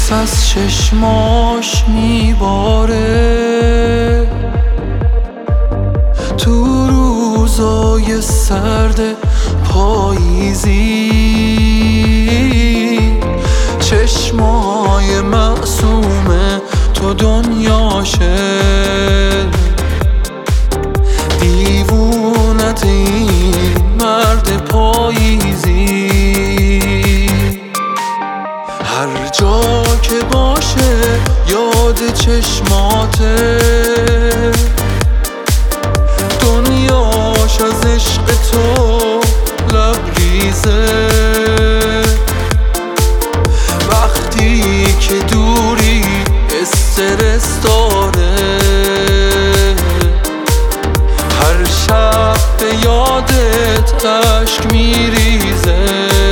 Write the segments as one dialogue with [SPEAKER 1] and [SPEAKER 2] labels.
[SPEAKER 1] از چشماش میباره تو روزای سرد پاییزی. چشمای معصوم تو دنیاشه، دیوونت این مرد پاییزی. هر جا که باشه یاد چشماته، دنیاش از عشق تو لبریزه. وقتی که دوری استرس داره، هر شب به یادت اشک میریزه.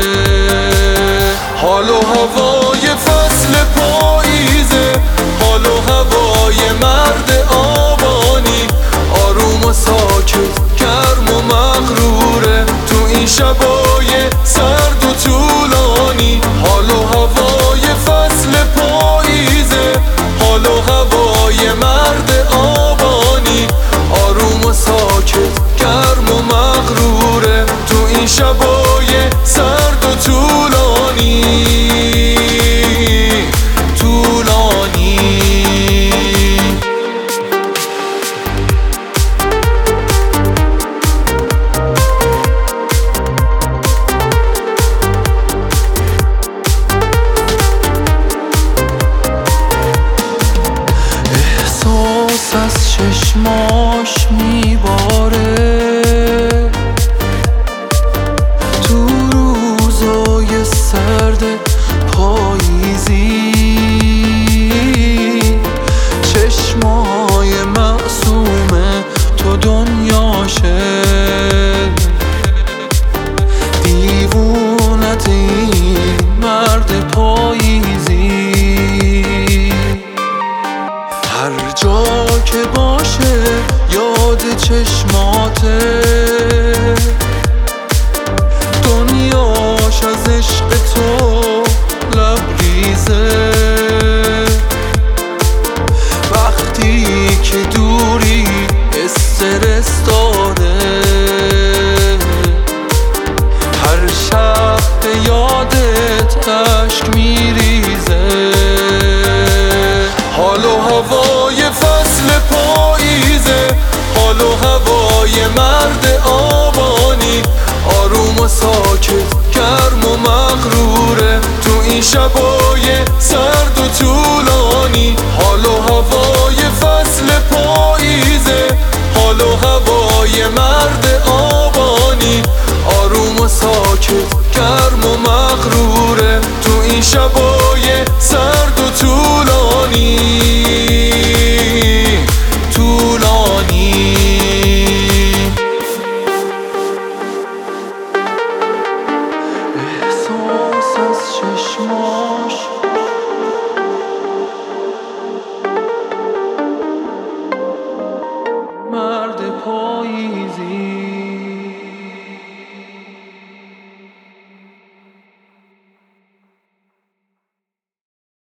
[SPEAKER 1] حال و هوای فصل پاییزه، حال و هوای مرد آبانی، آروم و ساکت، گرم و مغروره تو این شبای سرد و طولانی. حال و هوای فصل پاییزه، حال و هوای مرد آبانی، آروم و ساکت، گرم و مغروره تو این شبای سرد و طولانی. احساس از چشماش میباره تو روزای سرد پاییزی. چشمای معصوم تو دنیاشه، دیوونت این مرد پاییزی. هر جا که باشه یاد چشماته، دنیاش از عشق تو لبریزه. وقتی که دوری استرس داره، هر شب به یادت اشک میریزه. حال و هوای فصل پاییزه، حال و هوای مرد آبانی، آروم و ساکت، گرم و مغروره تو این شبای سرد و طولانی. حال و هوای فصل پاییزه، حال و هوای مرد آبانی، آروم و ساکت، گرم و مغروره تو این شبای سرد و طولانی. احساس از چشماش مرد پاییزی.